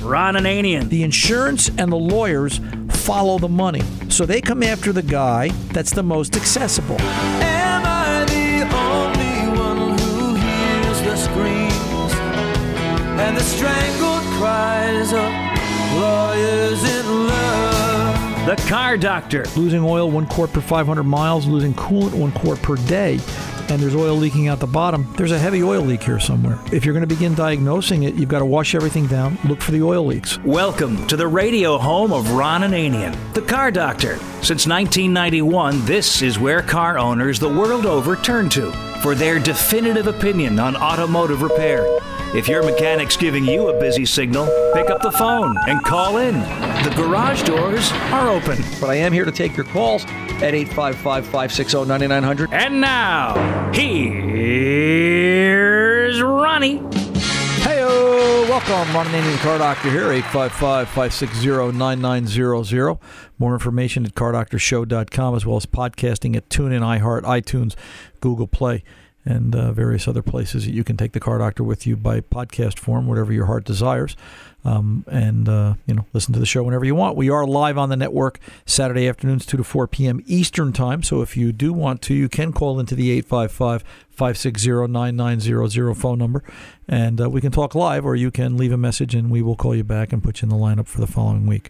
Ron Ananian. The insurance and the lawyers follow the money. So they come after the guy that's the most accessible. Am I the only one who hears the screams and the strangled cries of lawyers in love? The Car Doctor. Losing oil 1 quart per 500 miles, losing coolant 1 quart per day, and there's oil leaking out the bottom. There's a heavy oil leak here somewhere. If you're going to begin diagnosing it, you've got to wash everything down, look for the oil leaks. Welcome to the radio home of Ron Ananian, the Car Doctor. Since 1991, this is where car owners the world over turn to for their definitive opinion on automotive repair. If your mechanic's giving you a busy signal, pick up the phone and call in. The garage doors are open. But I am here to take your calls at 855-560-9900. And now, here's Ronnie. Hey-o! Welcome, Ron Ananian, Car Doctor here, 855-560-9900. More information at cardoctorshow.com, as well as podcasting at TuneIn, iHeart, iTunes, Google Play, and various other places that you can take the Car Doctor with you by podcast form, whatever your heart desires. Listen to the show whenever you want. We are live on the network Saturday afternoons, 2 to 4 p.m. Eastern Time. So if you do want to, you can call into the 855-560-9900 phone number, and we can talk live, or you can leave a message, and we will call you back and put you in the lineup for the following week.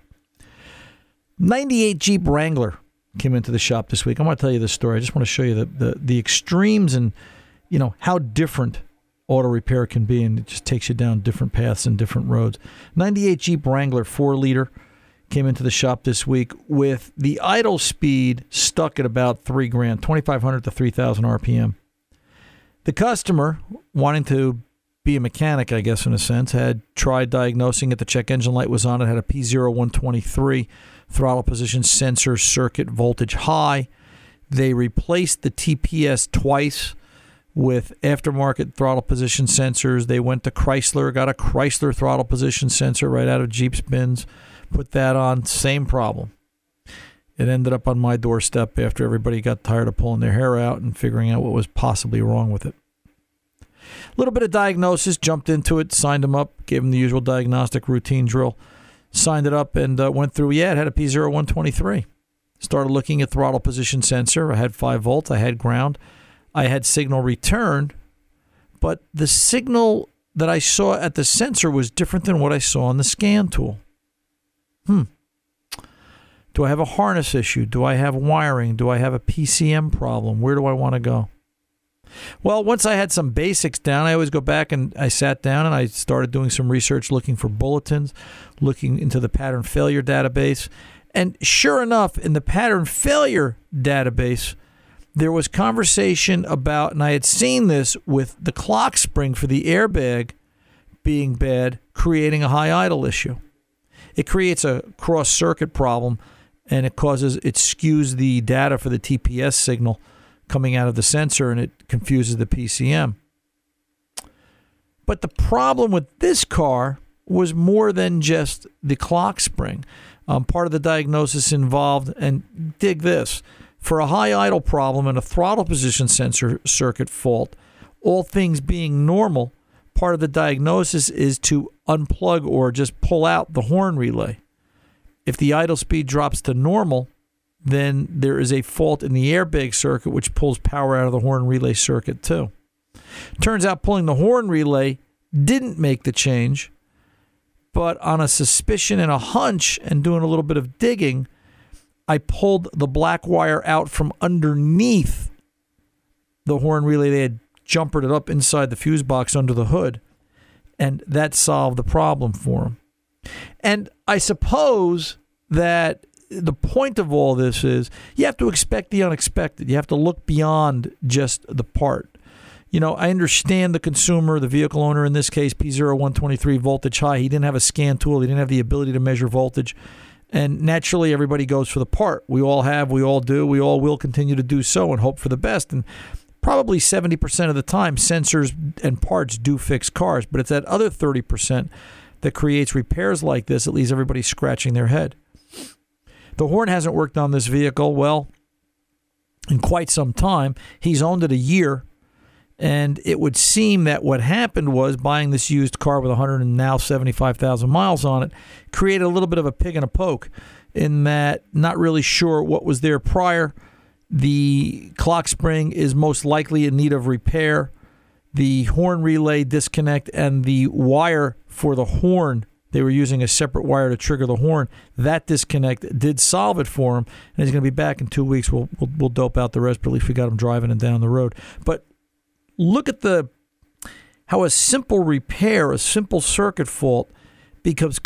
98 Jeep Wrangler came into the shop this week. I want to tell you this story. I just want to show you the extremes and how different auto repair can be, and it just takes you down different paths and different roads. 98 Jeep Wrangler 4-liter came into the shop this week with the idle speed stuck at about $3,000, 2,500 to 3,000 RPM. The customer, wanting to be a mechanic, I guess in a sense, had tried diagnosing it. The check engine light was on. It had a P0123 throttle position sensor circuit voltage high. They replaced the TPS twice with aftermarket throttle position sensors. They went to Chrysler, got a Chrysler throttle position sensor right out of Jeep's bins, put that on, same problem. It ended up on my doorstep after everybody got tired of pulling their hair out and figuring out what was possibly wrong with it. A little bit of diagnosis, jumped into it, signed them up, gave them the usual diagnostic routine drill, signed it up, and went through, it had a P0123. Started looking at throttle position sensor. I had 5 volts, I had ground. I had signal returned, but the signal that I saw at the sensor was different than what I saw on the scan tool. Do I have a harness issue? Do I have wiring? Do I have a PCM problem? Where do I want to go? Well, once I had some basics down, I always go back and I sat down and I started doing some research, looking for bulletins, looking into the pattern failure database. And sure enough, in the pattern failure database, there was conversation about, and I had seen this with the clock spring for the airbag being bad, creating a high idle issue. It creates a cross-circuit problem, and it skews the data for the TPS signal coming out of the sensor, and it confuses the PCM. But the problem with this car was more than just the clock spring. Part of the diagnosis involved, and dig this, for a high idle problem and a throttle position sensor circuit fault, all things being normal, part of the diagnosis is to unplug or just pull out the horn relay. If the idle speed drops to normal, then there is a fault in the airbag circuit, which pulls power out of the horn relay circuit too. Turns out pulling the horn relay didn't make the change, but on a suspicion and a hunch and doing a little bit of digging, I pulled the black wire out from underneath the horn relay. They had jumpered it up inside the fuse box under the hood, and that solved the problem for them. And I suppose that the point of all this is you have to expect the unexpected. You have to look beyond just the part. I understand the consumer, the vehicle owner, in this case, P0123 voltage high. He didn't have a scan tool. He didn't have the ability to measure voltage. And naturally, everybody goes for the part. We all have, we all do, we all will continue to do so and hope for the best. And probably 70% of the time, sensors and parts do fix cars. But it's that other 30% that creates repairs like this that leaves everybody scratching their head. The horn hasn't worked on this vehicle, well, in quite some time. He's owned it a year. And it would seem that what happened was buying this used car with 175,000 miles on it created a little bit of a pig in a poke, in that not really sure what was there prior. The clock spring is most likely in need of repair. The horn relay disconnect and the wire for the horn, they were using a separate wire to trigger the horn. That disconnect did solve it for him, and he's going to be back in 2 weeks. We'll dope out the rest, but at least we got him driving and down the road. But look at how a simple repair, a simple circuit fault, becomes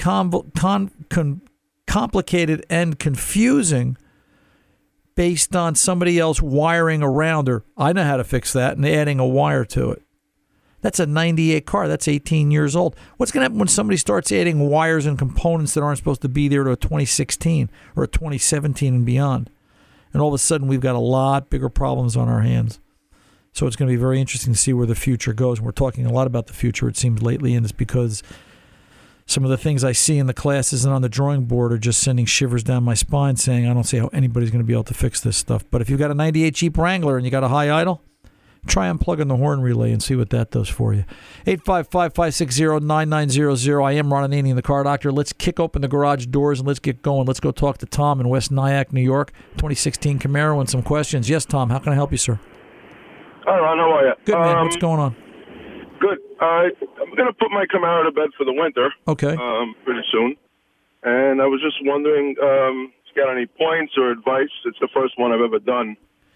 complicated and confusing based on somebody else wiring around her. I know how to fix that, and adding a wire to it. That's a 98 car. That's 18 years old. What's going to happen when somebody starts adding wires and components that aren't supposed to be there to a 2016 or a 2017 and beyond? And all of a sudden, we've got a lot bigger problems on our hands. So it's going to be very interesting to see where the future goes. And we're talking a lot about the future, it seems, lately, and it's because some of the things I see in the classes and on the drawing board are just sending shivers down my spine, saying I don't see how anybody's going to be able to fix this stuff. But if you've got a 98 Jeep Wrangler and you got a high idle, try unplugging the horn relay and see what that does for you. 855-560-9900. I am Ron Ananian, the Car Doctor. Let's kick open the garage doors and let's get going. Let's go talk to Tom in West Nyack, New York, 2016 Camaro, and some questions. Yes, Tom, how can I help you, sir? Hi, Ron. How are you? Good, man. What's going on? Good. I'm going to put my Camaro to bed for the winter. Okay. Pretty soon. And I was just wondering if you got any points or advice. It's the first one I've ever done.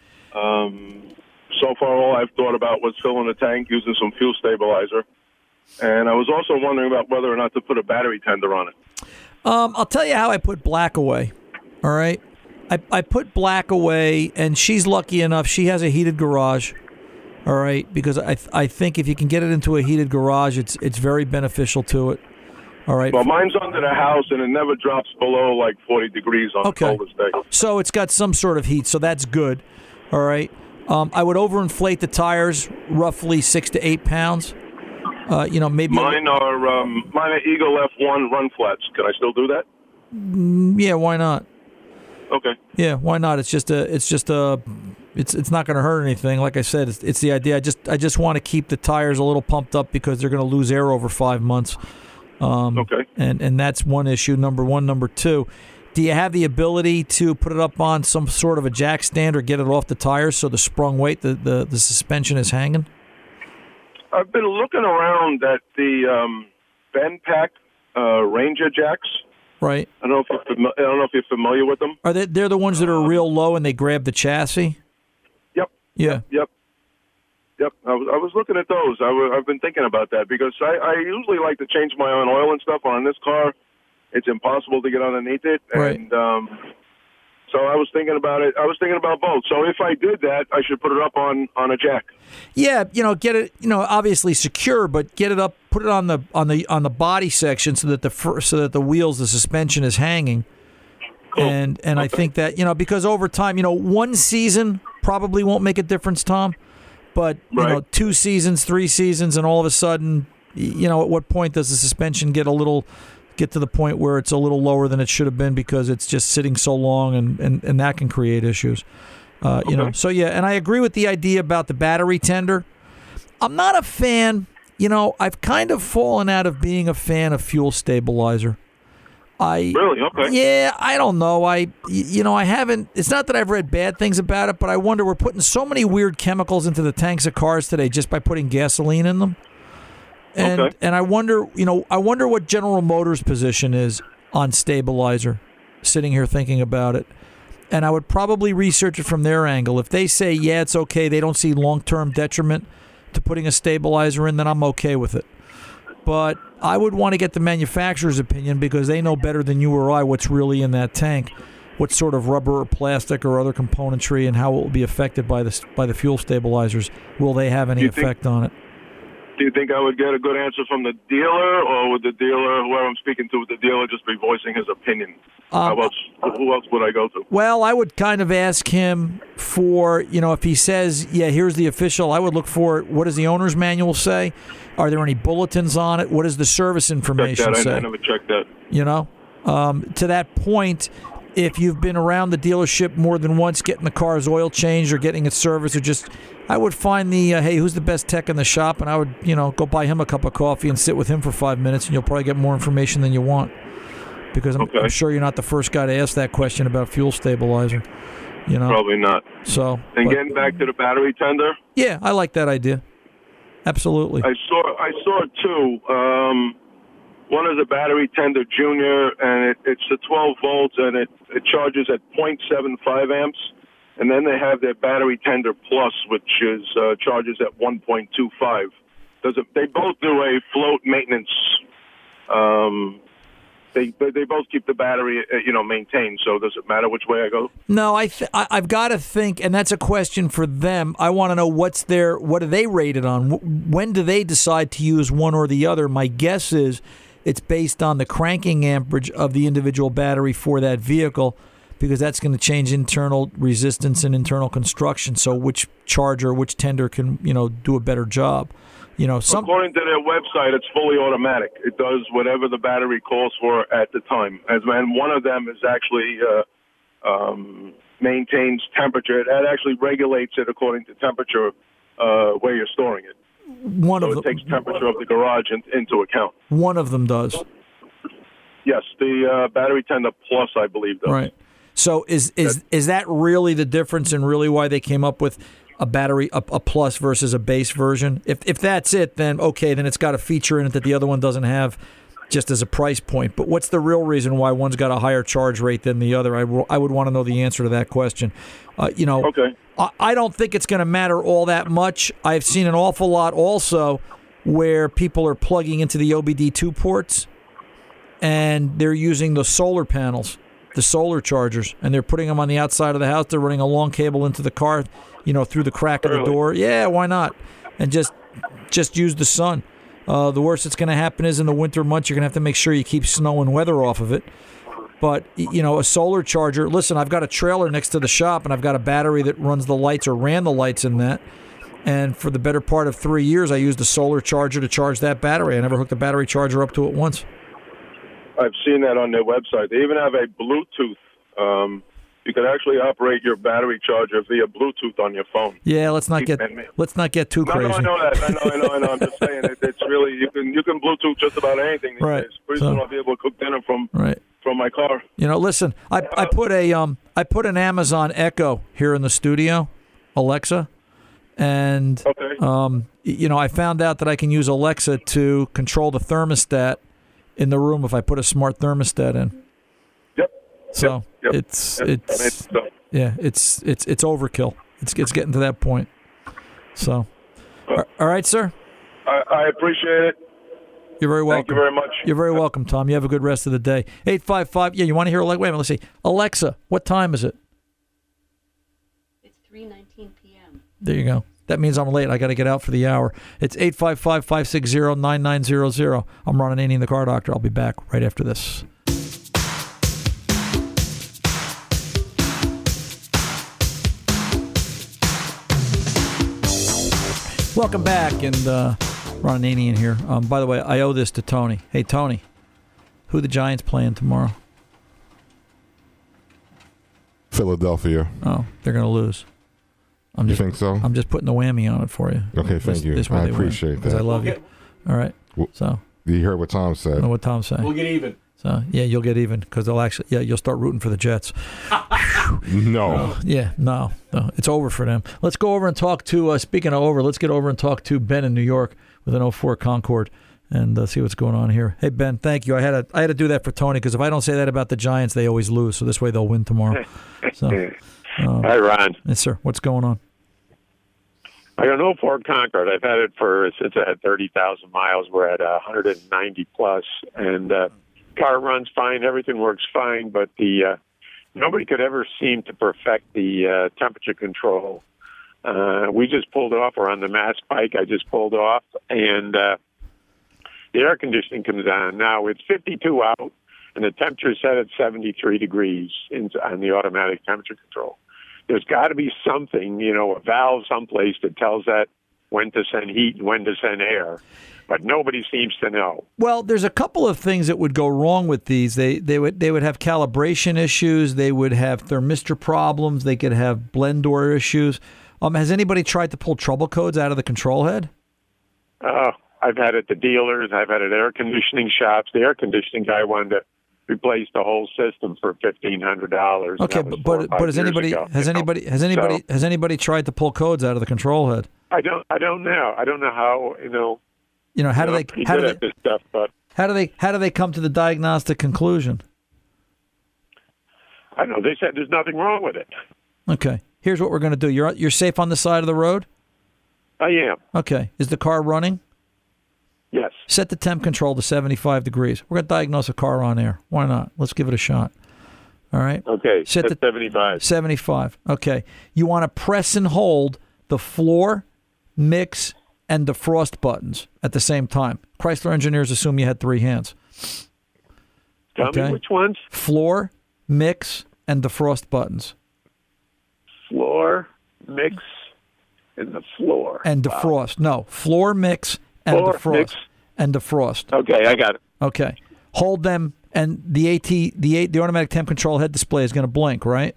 So far, all I've thought about was filling the tank using some fuel stabilizer. And I was also wondering about whether or not to put a battery tender on it. I'll tell you how I put black away. All right? I put black away, and she's lucky enough. She has a heated garage. All right? Because I think if you can get it into a heated garage, it's very beneficial to it. All right. Well, mine's under the house, and it never drops below like 40 degrees on the coldest day. So it's got some sort of heat, so that's good. All right. I would overinflate the tires roughly 6 to 8 pounds. Maybe mine are Eagle F1 run flats. Can I still do that? Yeah, why not? Okay. Yeah, why not? It's not going to hurt anything. Like I said, it's the idea. I just want to keep the tires a little pumped up because they're going to lose air over 5 months. Okay. And that's one issue. Number one. Number two, do you have the ability to put it up on some sort of a jack stand or get it off the tires so the sprung weight, the suspension is hanging? I've been looking around at the Benpack Ranger jacks. Right. I don't know if you're familiar with them. Are they're the ones that are real low and they grab the chassis? Yep. Yeah. Yep. I was looking at those. I've been thinking about that because I usually like to change my own oil and stuff. On this car, it's impossible to get underneath it. Right. And so I was thinking about it. I was thinking about both. So if I did that, I should put it up on a jack. Yeah, get it, obviously secure, but get it up, put it on the body section so that the wheels, the suspension is hanging. Cool. And okay. I think that, because over time, one season probably won't make a difference, Tom. But, right. 2 seasons, 3 seasons, and all of a sudden, at what point does the suspension get to the point where it's a little lower than it should have been because it's just sitting so long, and that can create issues. Okay. So, yeah, and I agree with the idea about the battery tender. I'm not a fan, I've kind of fallen out of being a fan of fuel stabilizer. Really? Okay. Yeah, I don't know. I haven't. It's not that I've read bad things about it, but I wonder, we're putting so many weird chemicals into the tanks of cars today just by putting gasoline in them. And I wonder, what General Motors' position is on stabilizer. Sitting here thinking about it, and I would probably research it from their angle. If they say, yeah, it's okay, they don't see long-term detriment to putting a stabilizer in, then I'm okay with it. But I would want to get the manufacturer's opinion because they know better than you or I what's really in that tank, what sort of rubber or plastic or other componentry, and how it will be affected by the fuel stabilizers. Will they have any effect on it? Do you think I would get a good answer from the dealer, or would the dealer, whoever I'm speaking to, would the dealer just be voicing his opinion? Who else would I go to? Well, I would kind of ask him for, if he says, yeah, here's the official, I would look for, what does the owner's manual say? Are there any bulletins on it? What does the service information say? I never checked that. To that point, if you've been around the dealership more than once getting the car's oil changed or getting it serviced or just I would find the hey, who's the best tech in the shop, and I would go buy him a cup of coffee and sit with him for 5 minutes, and you'll probably get more information than you want. Because I'm sure you're not the first guy to ask that question about fuel stabilizer. Probably not. So. Getting back to the battery tender. Yeah, I like that idea. Absolutely. I saw two. One is a battery tender junior, and it's the 12 volts, and it charges at 0.75 amps. And then they have their battery tender plus, which is charges at 1.25. They both do a float maintenance. They both keep the battery, maintained. So does it matter which way I go? No, I've got to think, and that's a question for them. I want to know what are they rated on? When do they decide to use one or the other? My guess is it's based on the cranking amperage of the individual battery for that vehicle, because that's going to change internal resistance and internal construction. So which charger, which tender can do a better job? According to their website, it's fully automatic. It does whatever the battery calls for at the time. And one of them is actually maintains temperature. It actually regulates it according to temperature where you're storing it. It takes temperature of the garage into account. One of them does. Yes, the battery tender plus, I believe, does. Right. So is that really the difference, and really why they came up with a battery, a plus versus a base version? If that's it, then okay, then it's got a feature in it that the other one doesn't have, just as a price point. But what's the real reason why one's got a higher charge rate than the other? I would want to know the answer to that question. Okay. I don't think it's going to matter all that much. I've seen an awful lot also where people are plugging into the OBD2 ports, and they're using the solar panels, the solar chargers, and they're putting them on the outside of the house. They're running a long cable into the car, through the crack of the door. Yeah, why not? And just use the sun. The worst that's going to happen is in the winter months, you're going to have to make sure you keep snow and weather off of it. But, a solar charger, listen, I've got a trailer next to the shop, and I've got a battery that runs the lights or ran the lights in that. And for the better part of 3 years, I used a solar charger to charge that battery. I never hooked a battery charger up to it once. I've seen that on their website. They even have a Bluetooth. You can actually operate your battery charger via Bluetooth on your phone. Yeah, let's not get too crazy. No, I know that. I know. I'm just saying it's really you can Bluetooth just about anything these days. Pretty soon I'll be able to cook dinner from my car. Listen, I put an Amazon Echo here in the studio, Alexa, and I found out that I can use Alexa to control the thermostat in the room if I put a smart thermostat in. Yep. So yep. it's overkill. It's getting to that point. So, all right, sir. I appreciate it. You're very welcome. Thank you very much. You're very welcome, Tom. You have a good rest of the day. 855. Yeah, you want to hear? Wait a minute. Let's see. Alexa, what time is it? It's 3:19 p.m. There you go. That means I'm late. I got to get out for the hour. It's 855-560-9900. I'm Ron Ananian, the Car Doctor. I'll be back right after this. Welcome back, and Ron Ananian here. By the way, I owe this to Tony. Hey, Tony, who the Giants playing tomorrow? Philadelphia. Oh, they're going to lose. You think so? I'm just putting the whammy on it for you. Okay, thank you. I appreciate that. Because I love you. All right. So you heard what Tom said. I know what Tom said. We'll get even. So yeah, you'll get even because you'll start rooting for the Jets. No. No, it's over for them. Let's go over and talk to. Speaking of over, let's get over and talk to Ben in New York with an 04 Concorde and see what's going on here. Hey Ben, thank you. I had to do that for Tony because if I don't say that about the Giants, they always lose. So this way they'll win tomorrow. So. Hi, Ron. Yes, sir. What's going on? I got an 04 Concorde. I've had it since I had 30,000 miles. We're at 190 plus, and car runs fine. Everything works fine, but nobody could ever seem to perfect the temperature control. We just pulled off. We're on the Mass Pike. I just pulled off, and the air conditioning comes on. Now it's 52 out, and the temperature is set at 73 degrees on the automatic temperature control. There's got to be something, a valve someplace that tells that when to send heat and when to send air, but nobody seems to know. Well, there's a couple of things that would go wrong with these. They would have calibration issues. They would have thermistor problems. They could have blend door issues. Has anybody tried to pull trouble codes out of the control head? I've had it at the dealers. I've had it at air conditioning shops. The air conditioning guy wanted to replace the whole system for $1,500. Okay, but has anybody tried to pull codes out of the control head? I don't know. I don't know how. How do they this stuff? But how do they come to the diagnostic conclusion? I don't know. They said there's nothing wrong with it. Okay. Here's what we're going to do. You're safe on the side of the road? I am. Okay. Is the car running? Yes. Set the temp control to 75 degrees. We're going to diagnose a car on air. Why not? Let's give it a shot. All right? Okay. Set the 75. 75. Okay. You want to press and hold the floor, mix, and defrost buttons at the same time. Chrysler engineers assume you had 3 hands. Tell me which ones? Floor, mix, and defrost buttons. Floor, mix, and the floor. And defrost. Wow. No, floor, mix, and defrost. Mix. And defrost. Okay, I got it. Okay. Hold them, and the automatic temp control head display is going to blink, right?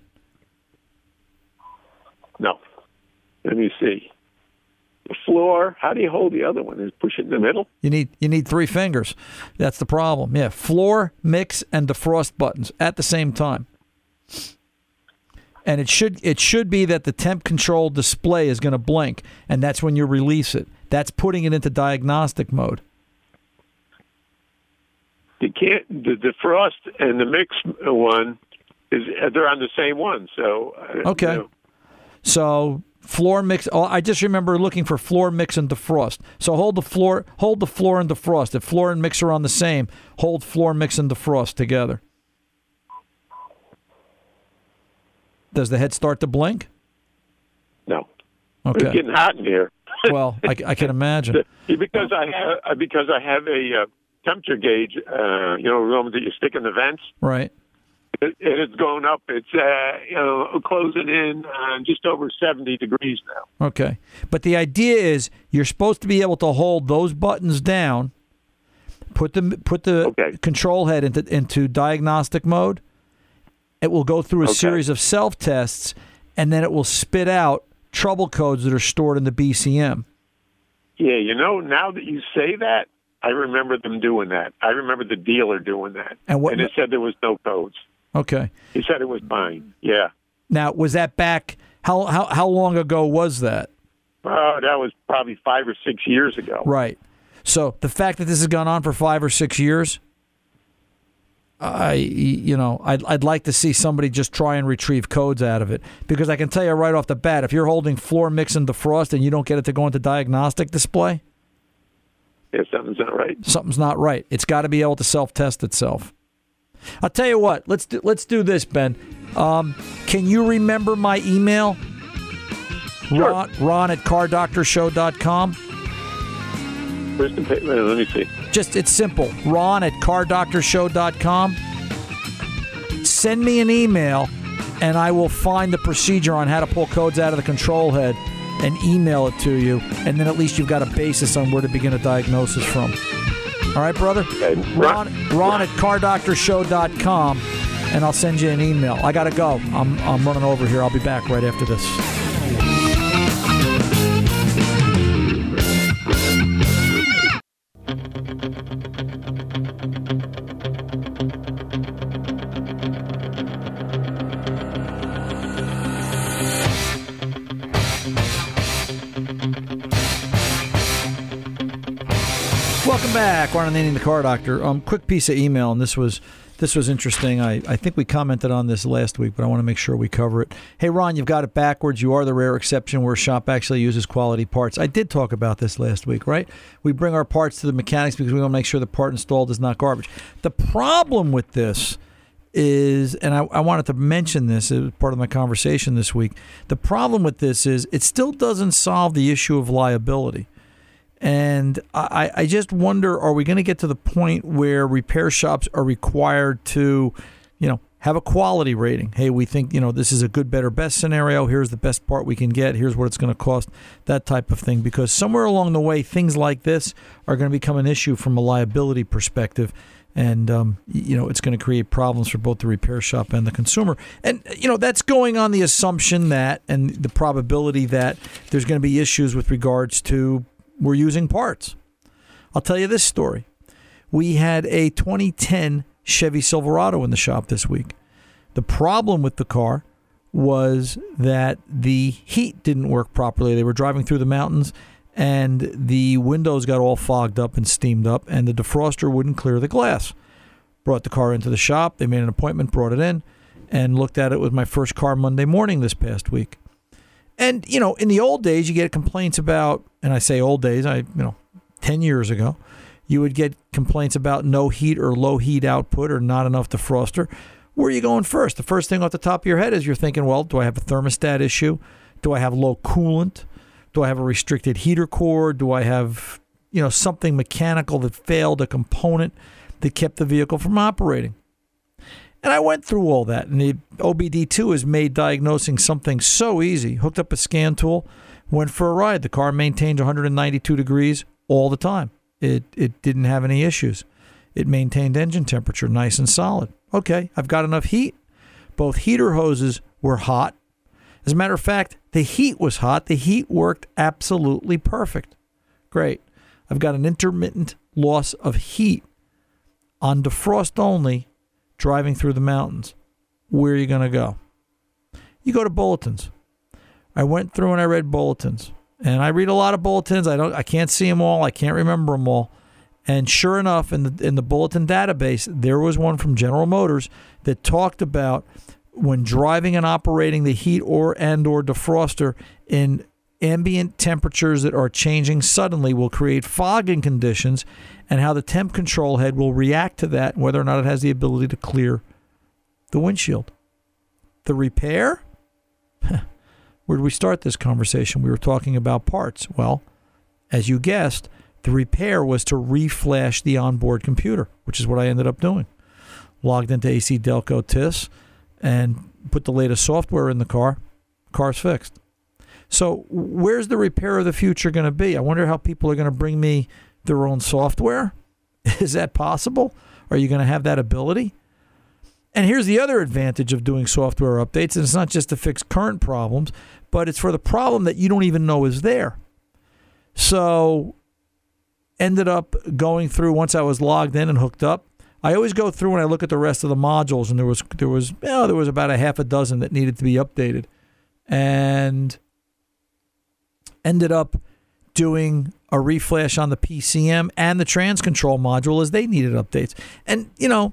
No. Let me see. The floor, how do you hold the other one? Is push it in the middle? You need 3 fingers. That's the problem. Yeah, floor, mix, and defrost buttons at the same time. And it should be that the temp control display is going to blink, and that's when you release it. That's putting it into diagnostic mode. You can't. The defrost and the mix one they're on the same one. So okay. So floor mix. Oh, I just remember looking for floor, mix, and defrost. So hold the floor and defrost. If floor and mix are on the same, hold floor, mix, and defrost together. Does the head start to blink? No. Okay. It's getting hot in here. Well, I can imagine. Because I have a temperature gauge, the one that you stick in the vents. Right. It's going up. It's closing in just over 70 degrees now. Okay. But the idea is you're supposed to be able to hold those buttons down, put the control head into diagnostic mode. It will go through a series of self-tests, and then it will spit out trouble codes that are stored in the BCM. Yeah, now that you say that, I remember them doing that. I remember the dealer doing that. And it said there was no codes. Okay. He said it was fine. Yeah. Now, was that back, how long ago was that? Oh, that was probably 5 or 6 years ago. Right. So the fact that this has gone on for 5 or 6 years, I'd like to see somebody just try and retrieve codes out of it, because I can tell you right off the bat, if you're holding floor, mix, and defrost and you don't get it to go into diagnostic display, yeah, something's not right. Something's not right. It's got to be able to self-test itself. I'll tell you what. Let's do this, Ben. Can you remember my email? Sure. Ron at cardoctorshow.com. Let me see. It's simple. Ron at cardoctorshow.com. Send me an email, and I will find the procedure on how to pull codes out of the control head and email it to you, and then at least you've got a basis on where to begin a diagnosis from. All right, brother? Okay. Ron at cardoctorshow.com, and I'll send you an email. I got to go. I'm running over here. I'll be back right after this. Welcome back. Ron Ananian, the Car Doctor. Quick piece of email, and this was interesting. I think we commented on this last week, but I want to make sure we cover it. Hey, Ron, you've got it backwards. You are the rare exception where a shop actually uses quality parts. I did talk about this last week, right? We bring our parts to the mechanics because we want to make sure the part installed is not garbage. The problem with this is, and I wanted to mention this as part of my conversation this week, the problem with this is it still doesn't solve the issue of liability. And I just wonder, are we going to get to the point where repair shops are required to, have a quality rating? Hey, we think, this is a good, better, best scenario. Here's the best part we can get. Here's what it's going to cost, that type of thing. Because somewhere along the way, things like this are going to become an issue from a liability perspective. And, it's going to create problems for both the repair shop and the consumer. And, that's going on the assumption that and the probability that there's going to be issues with regards to we're using parts. I'll tell you this story. We had a 2010 Chevy Silverado in the shop this week. The problem with the car was that the heat didn't work properly. They were driving through the mountains, and the windows got all fogged up and steamed up, and the defroster wouldn't clear the glass. Brought the car into the shop. They made an appointment, brought it in, and looked at it with my first car Monday morning this past week. And, in the old days, you get complaints about, and I say old days, 10 years ago, you would get complaints about no heat or low heat output or not enough defroster. Where are you going first? The first thing off the top of your head is you're thinking, well, do I have a thermostat issue? Do I have low coolant? Do I have a restricted heater core? Do I have, something mechanical that failed, a component that kept the vehicle from operating? And I went through all that, and the OBD2 has made diagnosing something so easy. Hooked up a scan tool, went for a ride. The car maintained 192 degrees all the time. It didn't have any issues. It maintained engine temperature nice and solid. Okay, I've got enough heat. Both heater hoses were hot. As a matter of fact, the heat was hot. The heat worked absolutely perfect. Great. I've got an intermittent loss of heat on defrost only driving through the mountains. Where are you going to go? You go to bulletins. I went through and I read bulletins. And I read a lot of bulletins. I can't see them all. I can't remember them all. And sure enough, in the bulletin database, there was one from General Motors that talked about when driving and operating the heat or defroster in ambient temperatures that are changing suddenly will create fogging conditions, and how the temp control head will react to that and whether or not it has the ability to clear the windshield. The repair? Where did we start this conversation? We were talking about parts. Well, as you guessed, the repair was to reflash the onboard computer, which is what I ended up doing. Logged into AC Delco TIS and put the latest software in the car. Car's fixed. So where's the repair of the future going to be? I wonder how people are going to bring me their own software. Is that possible? Are you going to have that ability? And here's the other advantage of doing software updates. And it's not just to fix current problems, but it's for the problem that you don't even know is there. So ended up going through, once I was logged in and hooked up, I always go through and I look at the rest of the modules, and there was about a half a dozen that needed to be updated, and ended up doing a reflash on the PCM and the trans control module as they needed updates. And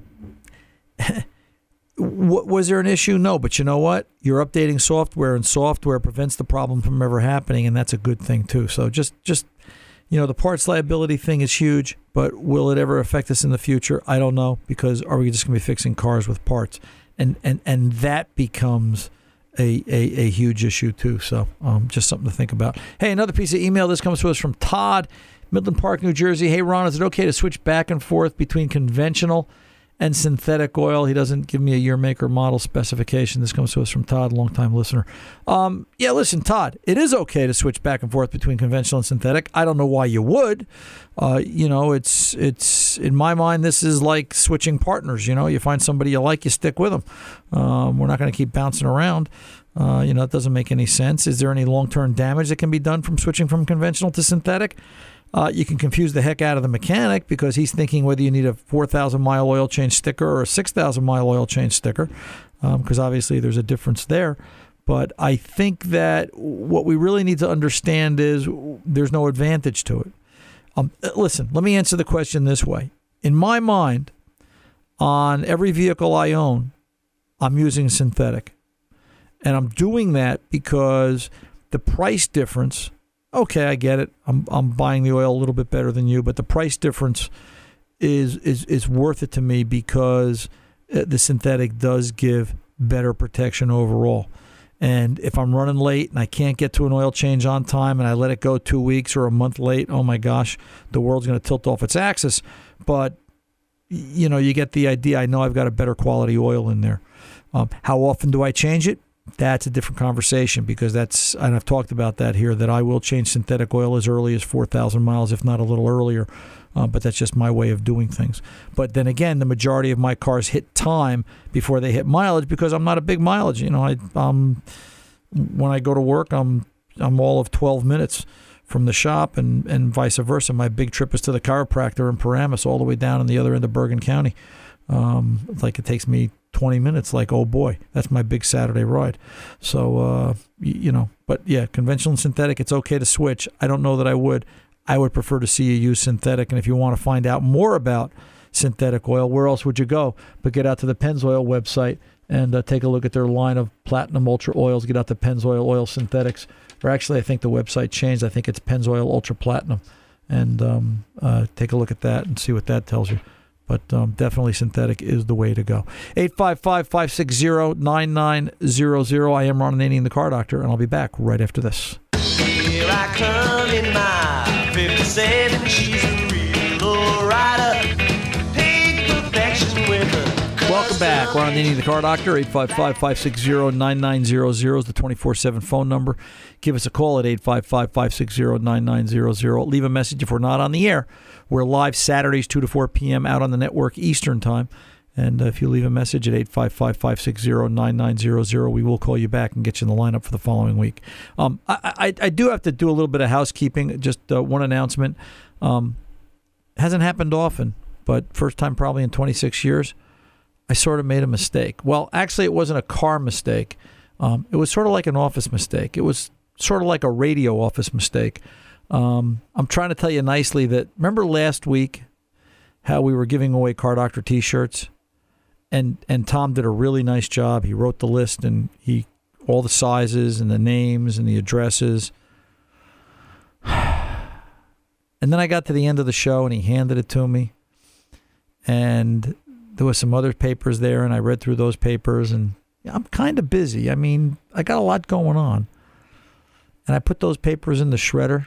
was there an issue? No, but you know what? You're updating software, and software prevents the problem from ever happening, and that's a good thing too. So just the parts liability thing is huge, but will it ever affect us in the future? I don't know, because are we just going to be fixing cars with parts? And that becomes a huge issue too. So just something to think about. Hey, another piece of email. This comes to us from Todd, Midland Park, New Jersey. Hey, Ron, is it okay to switch back and forth between conventional and synthetic oil? He doesn't give me a year, make, or model specification. This comes to us from Todd, longtime listener. Listen, Todd, it is okay to switch back and forth between conventional and synthetic. I don't know why you would. It's in my mind, this is like switching partners. You find somebody you like, you stick with them. We're not going to keep bouncing around. It doesn't make any sense. Is there any long-term damage that can be done from switching from conventional to synthetic? You can confuse the heck out of the mechanic, because he's thinking whether you need a 4,000-mile oil change sticker or a 6,000-mile oil change sticker, because obviously there's a difference there. But I think that what we really need to understand is there's no advantage to it. Listen, let me answer the question this way. In my mind, on every vehicle I own, I'm using synthetic. And I'm doing that because the price difference, okay, I get it. I'm buying the oil a little bit better than you, but the price difference is worth it to me, because the synthetic does give better protection overall. And if I'm running late and I can't get to an oil change on time and I let it go 2 weeks or a month late, oh my gosh, the world's going to tilt off its axis. But, you get the idea. I know I've got a better quality oil in there. How often do I change it? That's a different conversation, because and I've talked about that here, that I will change synthetic oil as early as 4,000 miles, if not a little earlier. but that's just my way of doing things. But then again, the majority of my cars hit time before they hit mileage because I'm not a big mileage. You know, when I go to work, I'm all of 12 minutes from the shop, and vice versa. My big trip is to the chiropractor in Paramus, all the way down on the other end of Bergen County. Like it takes me 20 minutes. Like, oh boy, that's my big Saturday ride. So but yeah, conventional and synthetic, it's okay to switch. I don't know that I would. I would prefer to see you use synthetic. And if you want to find out more about synthetic oil, where else would you go but get out to the Pennzoil website and take a look at their line of Platinum Ultra oils. Get out to Pennzoil Oil Synthetics. Or actually, I think the website changed. I think it's Pennzoil Ultra Platinum. And take a look at that and see what that tells you. But definitely synthetic is the way to go. 855-560-9900. I am Ron Ananian, the Car Doctor, and I'll be back right after this. Here I come in my 57. She's a real low rider. Pink perfection with her. Welcome back. Ron Ananian, the Car Doctor. 855-560-9900 is the 24/7 phone number. Give us a call at 855-560-9900. Leave a message if we're not on the air. We're live Saturdays 2 to 4 p.m. out on the network Eastern Time. And if you leave a message at 855-560-9900, we will call you back and get you in the lineup for the following week. I do have to do a little bit of housekeeping. Just one announcement. Hasn't happened often, but first time probably in 26 years. I sort of made a mistake. Well, actually, it wasn't a car mistake. It was sort of like an office mistake. It was sort of like a radio office mistake. I'm trying to tell you nicely that, remember last week how we were giving away Car Doctor T-shirts? And Tom did a really nice job. He wrote the list and all the sizes and the names and the addresses. And then I got to the end of the show and he handed it to me. And there was some other papers there, and I read through those papers, and I'm kind of busy. I mean, I got a lot going on. And I put those papers in the shredder.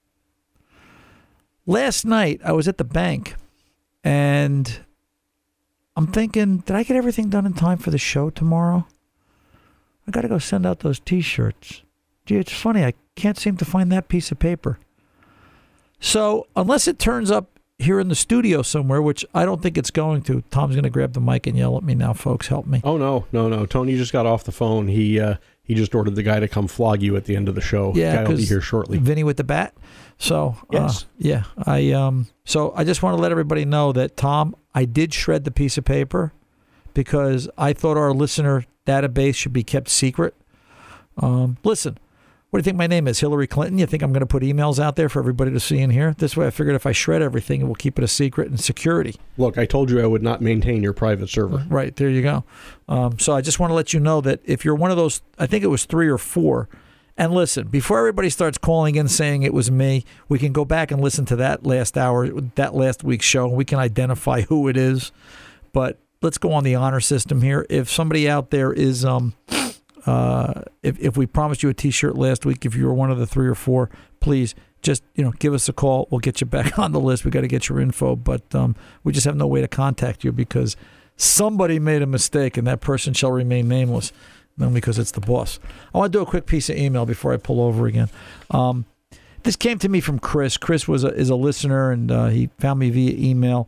Last night, I was at the bank, and I'm thinking, did I get everything done in time for the show tomorrow? I got to go send out those T-shirts. Gee, it's funny. I can't seem to find that piece of paper. So unless it turns up here in the studio somewhere, which I don't think it's going to, Tom's going to grab the mic and yell at me now, folks. Help me. Oh, no. Tony just got off the phone. He just ordered the guy to come flog you at the end of the show. Yeah, the guy will be here shortly. Vinny with the bat. So, yes. So I just want to let everybody know that, Tom, I did shred the piece of paper because I thought our listener database should be kept secret. Listen, what do you think my name is? Hillary Clinton? You think I'm going to put emails out there for everybody to see and hear? This way I figured if I shred everything, we'll keep it a secret and security. Look, I told you I would not maintain your private server. Right, there you go. So I just want to let you know that if you're one of those, I think it was 3 or 4, and listen, before everybody starts calling in saying it was me, we can go back and listen to that last week's show, and we can identify who it is. But let's go on the honor system here. If somebody out there is... if we promised you a T-shirt last week, if you were one of the 3 or 4, please just give us a call. We'll get you back on the list. We got to get your info, but we just have no way to contact you because somebody made a mistake, and that person shall remain nameless. Then because it's the boss. I want to do a quick piece of email before I pull over again. This came to me from Chris. Chris is a listener, and he found me via email.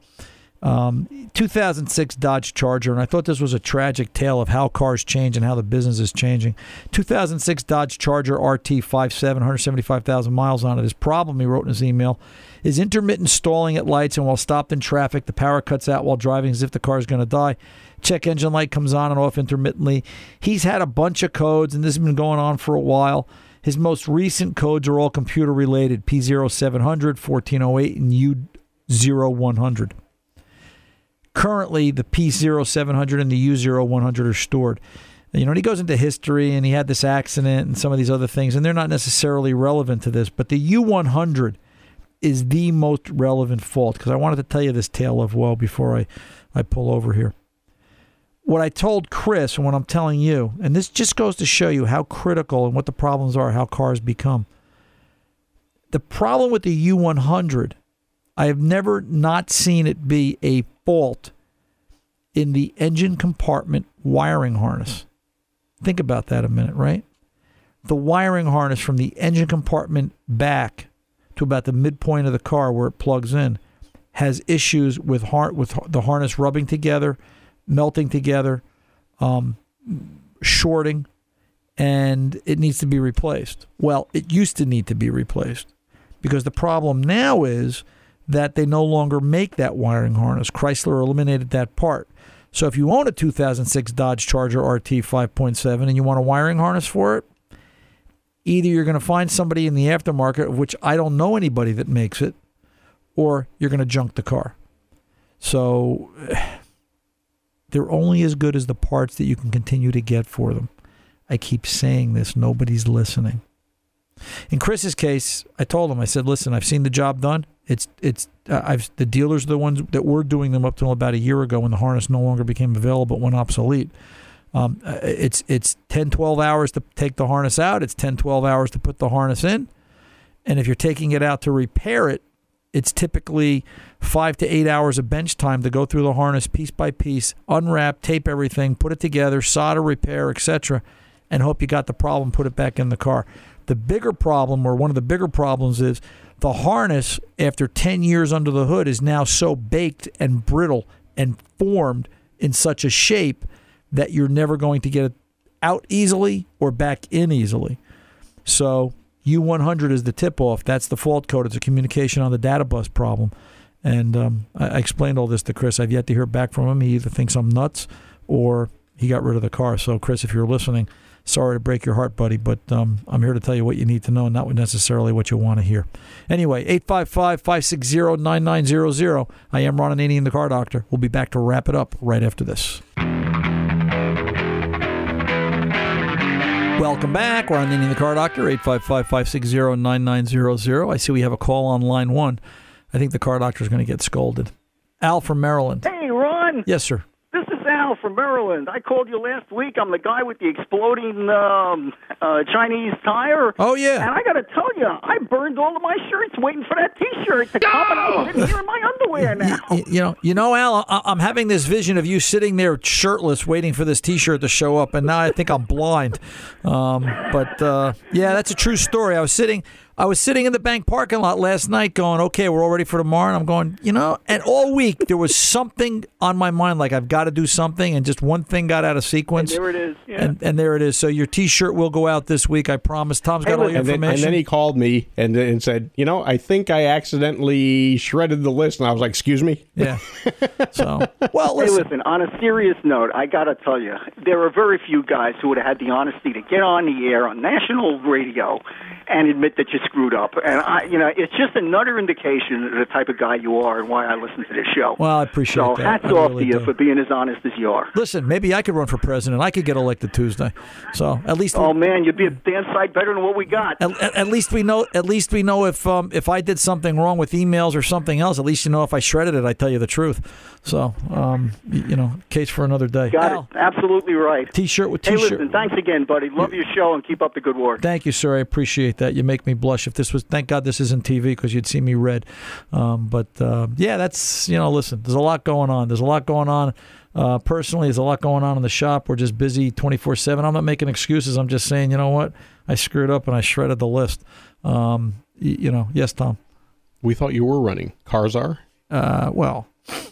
2006 Dodge Charger, and I thought this was a tragic tale of how cars change and how the business is changing. 2006 Dodge Charger RT57, 175,000 miles on it. His problem, he wrote in his email, is intermittent stalling at lights, and while stopped in traffic, the power cuts out while driving as if the car is going to die. Check engine light comes on and off intermittently. He's had a bunch of codes, and this has been going on for a while. His most recent codes are all computer-related, P0700, 1408, and U0100. Currently, the P0700 and the U0100 are stored. And he goes into history, and he had this accident and some of these other things, and they're not necessarily relevant to this, but the U100 is the most relevant fault, because I wanted to tell you this tale of woe before I pull over here. What I told Chris and what I'm telling you, and this just goes to show you how critical and what the problems are, how cars become. The problem with the U100, I have never not seen it be a fault in the engine compartment wiring harness. Think about that a minute, right? The wiring harness from the engine compartment back to about the midpoint of the car where it plugs in has issues with the harness rubbing together, melting together, shorting, and it needs to be replaced. Well, it used to need to be replaced because the problem now is that they no longer make that wiring harness. Chrysler eliminated that part. So if you own a 2006 Dodge Charger RT 5.7 and you want a wiring harness for it, either you're going to find somebody in the aftermarket, of which I don't know anybody that makes it, or you're going to junk the car. So they're only as good as the parts that you can continue to get for them. I keep saying this. Nobody's listening. In Chris's case, I told him, I said, listen, I've seen the job done. The dealers are the ones that were doing them up until about a year ago when the harness no longer became available, went obsolete. It's 10, 12 hours to take the harness out. It's 10, 12 hours to put the harness in. And if you're taking it out to repair it, it's typically 5 to 8 hours of bench time to go through the harness piece by piece, unwrap, tape everything, put it together, solder, repair, etc., and hope you got the problem, put it back in the car. The bigger problem, or one of the bigger problems, is the harness, after 10 years under the hood, is now so baked and brittle and formed in such a shape that you're never going to get it out easily or back in easily. So U100 is the tip-off. That's the fault code. It's a communication on the data bus problem. And I explained all this to Chris. I've yet to hear back from him. He either thinks I'm nuts or he got rid of the car. So, Chris, if you're listening, sorry to break your heart, buddy, but I'm here to tell you what you need to know, not necessarily what you want to hear. Anyway, 855-560-9900. I am Ron Ananian, the Car Doctor. We'll be back to wrap it up right after this. Welcome back. Ron Ananian, the Car Doctor, 855-560-9900. I see we have a call on line one. I think the Car Doctor is going to get scolded. Al from Maryland. Hey, Ron. Yes, sir. This is Al from Maryland. I called you last week. I'm the guy with the exploding Chinese tire. Oh, yeah. And I got to tell you, I burned all of my shirts waiting for that T-shirt to come, and I'm sitting here in my underwear now. You know, Al, I'm having this vision of you sitting there shirtless waiting for this T-shirt to show up, and now I think I'm blind. Yeah, that's a true story. I was sitting in the bank parking lot last night going, okay, we're all ready for tomorrow. And I'm going, and all week there was something on my mind, like I've got to do something, and just one thing got out of sequence. And there it is. Yeah. And there it is. So your T-shirt will go out this week, I promise. Tom's got all your information. And then he called me and said, I think I accidentally shredded the list. And I was like, excuse me? Yeah. So, well, listen. Hey, listen, on a serious note, I got to tell you, there are very few guys who would have had the honesty to get on the air on national radio and admit that you screwed up. And it's just another indication of the type of guy you are and why I listen to this show. Well, I appreciate that. So hats off to you for being as honest as you are. Listen, maybe I could run for president. I could get elected Tuesday. So at least. Oh man, you'd be a damn sight better than what we got. At least we know. At least we know if I did something wrong with emails or something else. At least if I shredded it, I tell you the truth. So case for another day. Got it. Absolutely right. T-shirt with T-shirt. Hey, listen, thanks again, buddy. Love your show and keep up the good work. Thank you, sir. I appreciate that. You make me blush. If this was, thank God this isn't TV because you'd see me red. Yeah, that's listen. There's a lot going on. Personally, there's a lot going on in the shop. We're just busy 24/7. I'm not making excuses. I'm just saying, you know what? I screwed up and I shredded the list. Yes, Tom. We thought you were running. Cars are? Let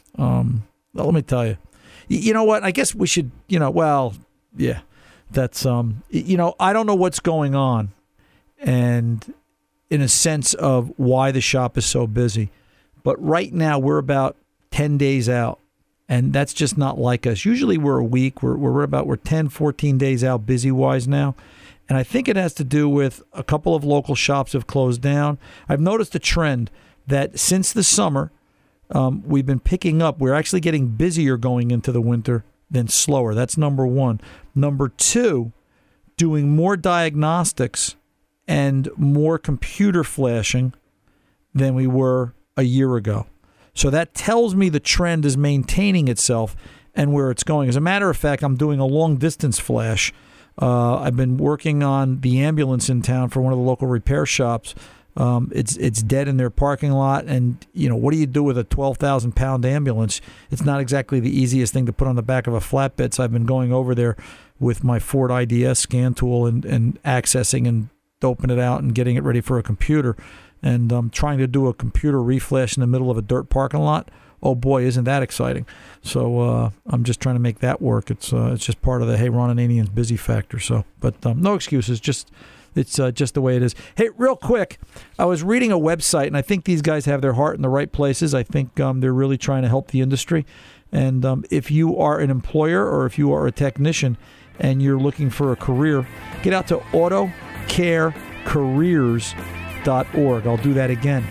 me tell you. You know what? I guess we should, yeah. That's, I don't know what's going on. And in a sense of why the shop is so busy. But right now, we're about 10 days out. And that's just not like us. Usually we're a week. We're 10, 14 days out busy-wise now. And I think it has to do with a couple of local shops have closed down. I've noticed a trend that since the summer, we've been picking up. We're actually getting busier going into the winter than slower. That's number one. Number two, doing more diagnostics and more computer flashing than we were a year ago. So that tells me the trend is maintaining itself and where it's going. As a matter of fact, I'm doing a long-distance flash. I've been working on the ambulance in town for one of the local repair shops. It's dead in their parking lot, and what do you do with a 12,000-pound ambulance? It's not exactly the easiest thing to put on the back of a flatbed. So I've been going over there with my Ford IDS scan tool and accessing and doping it out and getting it ready for a computer. And trying to do a computer reflash in the middle of a dirt parking lot, oh boy, isn't that exciting. So I'm just trying to make that work. It's just part of the, hey, Ron Ananian's busy factor. So, but no excuses, it's just the way it is. Hey, real quick, I was reading a website, and I think these guys have their heart in the right places. I think they're really trying to help the industry. And if you are an employer or if you are a technician and you're looking for a career, get out to AutoCareCareers.org. I'll do that again.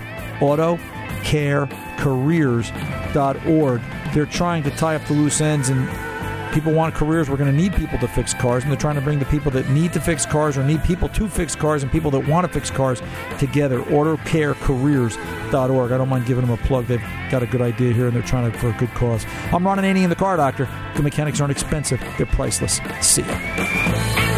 AutoCareCareers.org. They're trying to tie up the loose ends, and people want careers. We're going to need people to fix cars, and they're trying to bring the people that need to fix cars or need people to fix cars and people that want to fix cars together. AutoCareCareers.org. I don't mind giving them a plug. They've got a good idea here, and they're trying to for a good cause. I'm Ron Ananian, the Car Doctor. The mechanics aren't expensive. They're priceless. See ya.